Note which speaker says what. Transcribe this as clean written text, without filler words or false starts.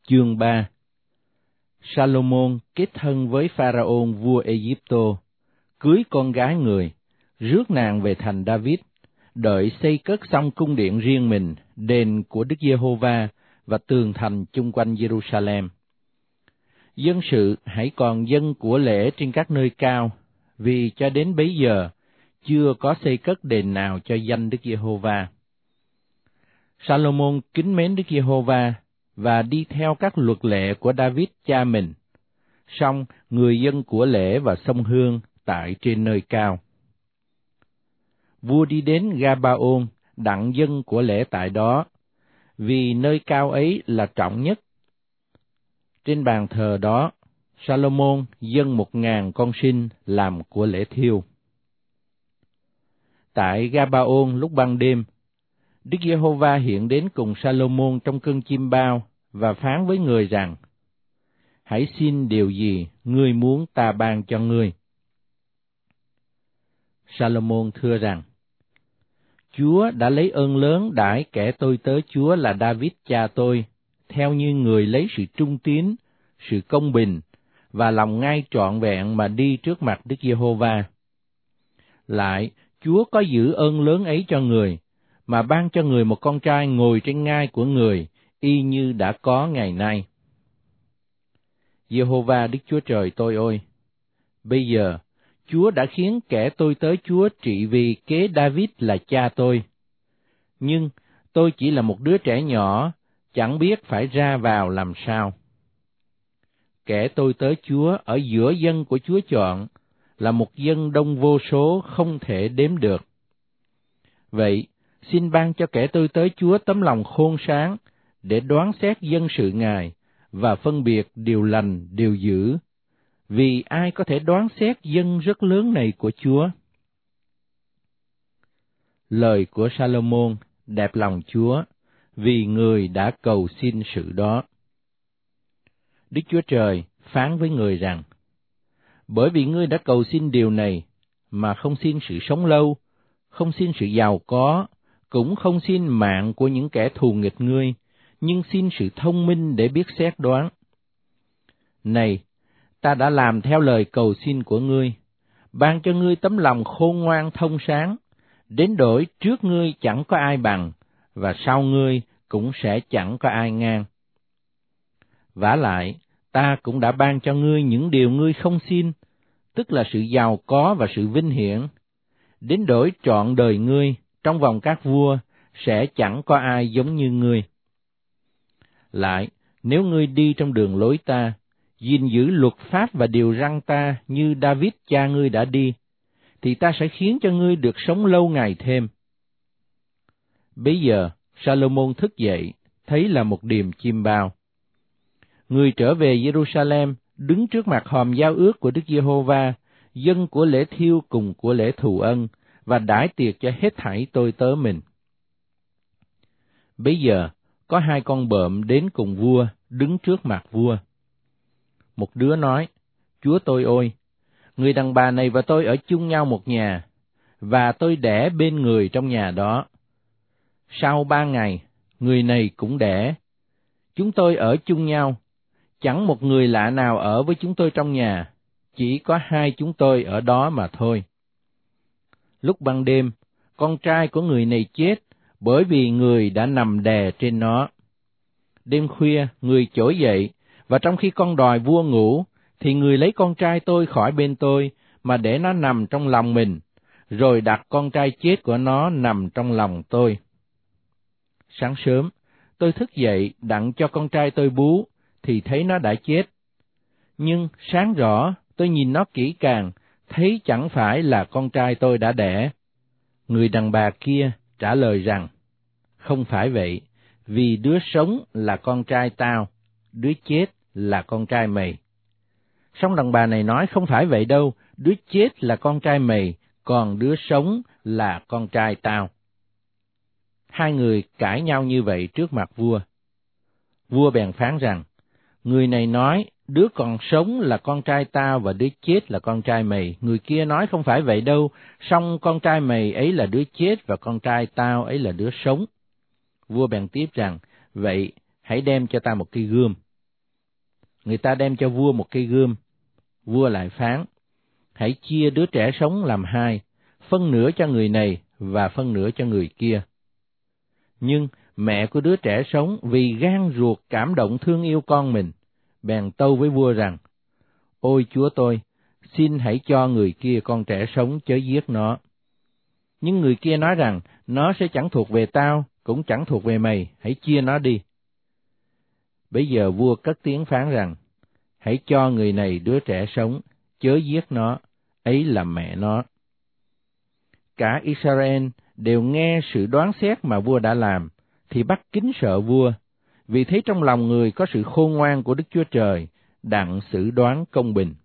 Speaker 1: Chương 3. Salomon kết thân với Pharaon vua Ai-Cập, cưới con gái người, rước nàng về thành David, đợi xây cất xong cung điện riêng mình, đền của Đức Giê-hô-va và tường thành chung quanh Giê-ru-sa-lem. Dân sự hãy còn dâng của lễ trên các nơi cao, vì cho đến bấy giờ chưa có xây cất đền nào cho danh Đức Giê-hô-va. Salomon kính mến Đức Giê-hô-va và đi theo các luật lệ của David cha mình. Song người dân của lễ và sông hương tại trên nơi cao. Vua đi đến Ga-ba-ôn đặng dân của lễ tại đó, vì nơi cao ấy là trọng nhất. Trên bàn thờ đó, Salomon dâng 1.000 con sinh làm của lễ thiêu. Tại Ga-ba-ôn lúc ban đêm, Đức Giê-hô-va hiện đến cùng Salomon trong cơn chim bao và phán với người rằng: Hãy xin điều gì ngươi muốn ta ban cho ngươi. Salomon thưa rằng: Chúa đã lấy ơn lớn đãi kẻ tôi tớ Chúa là David cha tôi, theo như người lấy sự trung tín, sự công bình và lòng ngay trọn vẹn mà đi trước mặt Đức Giê-hô-va. Lại, Chúa có giữ ơn lớn ấy cho người, mà ban cho người một con trai ngồi trên ngai của người, y như đã có ngày nay. Giê-hô-va Đức Chúa Trời tôi ơi! Bây giờ, Chúa đã khiến kẻ tôi tớ Chúa trị vì kế David là cha tôi. Nhưng tôi chỉ là một đứa trẻ nhỏ, chẳng biết phải ra vào làm sao. Kẻ tôi tớ Chúa ở giữa dân của Chúa chọn là một dân đông vô số không thể đếm được. Vậy, xin ban cho kẻ tôi tớ Chúa tấm lòng khôn sáng để đoán xét dân sự Ngài và phân biệt điều lành, điều dữ, vì ai có thể đoán xét dân rất lớn này của Chúa. Lời của Salomon đẹp lòng Chúa, vì người đã cầu xin sự đó. Đức Chúa Trời phán với người rằng: Bởi vì ngươi đã cầu xin điều này, mà không xin sự sống lâu, không xin sự giàu có, cũng không xin mạng của những kẻ thù nghịch ngươi, nhưng xin sự thông minh để biết xét đoán. Này, ta đã làm theo lời cầu xin của ngươi, ban cho ngươi tấm lòng khôn ngoan thông sáng, đến đổi trước ngươi chẳng có ai bằng, và sau ngươi cũng sẽ chẳng có ai ngang. Vả lại, ta cũng đã ban cho ngươi những điều ngươi không xin, tức là sự giàu có và sự vinh hiển, đến đổi trọn đời ngươi, trong vòng các vua, sẽ chẳng có ai giống như ngươi. Lại, nếu ngươi đi trong đường lối ta, gìn giữ luật pháp và điều răn ta như David cha ngươi đã đi, thì ta sẽ khiến cho ngươi được sống lâu ngày thêm. Bấy giờ, Salomon thức dậy, thấy là một điềm chim bao. Người trở về Giê-ru-sa-lem, đứng trước mặt hòm giao ước của Đức Giê-hô-va, dâng của lễ thiêu cùng của lễ thù ân, và đãi tiệc cho hết thảy tôi tớ mình. Bấy giờ, có 2 con bợm đến cùng vua, đứng trước mặt vua. Một đứa nói: Chúa tôi ơi! Người đàn bà này và tôi ở chung nhau một nhà, và tôi đẻ bên người trong nhà đó. Sau 3 ngày, người này cũng đẻ. Chúng tôi ở chung nhau, chẳng một người lạ nào ở với chúng tôi trong nhà, chỉ có 2 chúng tôi ở đó mà thôi. Lúc ban đêm, con trai của người này chết, bởi vì người đã nằm đè trên nó. Đêm khuya, người trỗi dậy, và trong khi con đòi vua ngủ, thì người lấy con trai tôi khỏi bên tôi, mà để nó nằm trong lòng mình, rồi đặt con trai chết của nó nằm trong lòng tôi. Sáng sớm, tôi thức dậy đặng cho con trai tôi bú, thì thấy nó đã chết. Nhưng sáng rõ, tôi nhìn nó kỹ càng, thấy chẳng phải là con trai tôi đã đẻ. Người đàn bà kia trả lời rằng: Không phải vậy, vì đứa sống là con trai tao, đứa chết là con trai mày. Song đàn bà này nói: Không phải vậy đâu, đứa chết là con trai mày, còn đứa sống là con trai tao. 2 người cãi nhau như vậy trước mặt vua. Vua bèn phán rằng: Người này nói: Đứa còn sống là con trai tao và đứa chết là con trai mày. Người kia nói: Không phải vậy đâu, song con trai mày ấy là đứa chết và con trai tao ấy là đứa sống. Vua bèn tiếp rằng: Vậy, hãy đem cho ta một cây gươm. Người ta đem cho vua một cây gươm. Vua lại phán, hãy chia đứa trẻ sống làm hai, phân nửa cho người này và phân nửa cho người kia. Nhưng mẹ của đứa trẻ sống vì gan ruột cảm động thương yêu con mình, bèn tâu với vua rằng, ôi chúa tôi, xin hãy cho người kia con trẻ sống chớ giết nó. Nhưng người kia nói rằng, nó sẽ chẳng thuộc về tao, cũng chẳng thuộc về mày, hãy chia nó đi. Bấy giờ vua cất tiếng phán rằng, hãy cho người này đứa trẻ sống, chớ giết nó, ấy là mẹ nó. Cả Israel đều nghe sự đoán xét mà vua đã làm, thì bắt kính sợ vua, vì thấy trong lòng người có sự khôn ngoan của Đức Chúa Trời, đặng xử đoán công bình.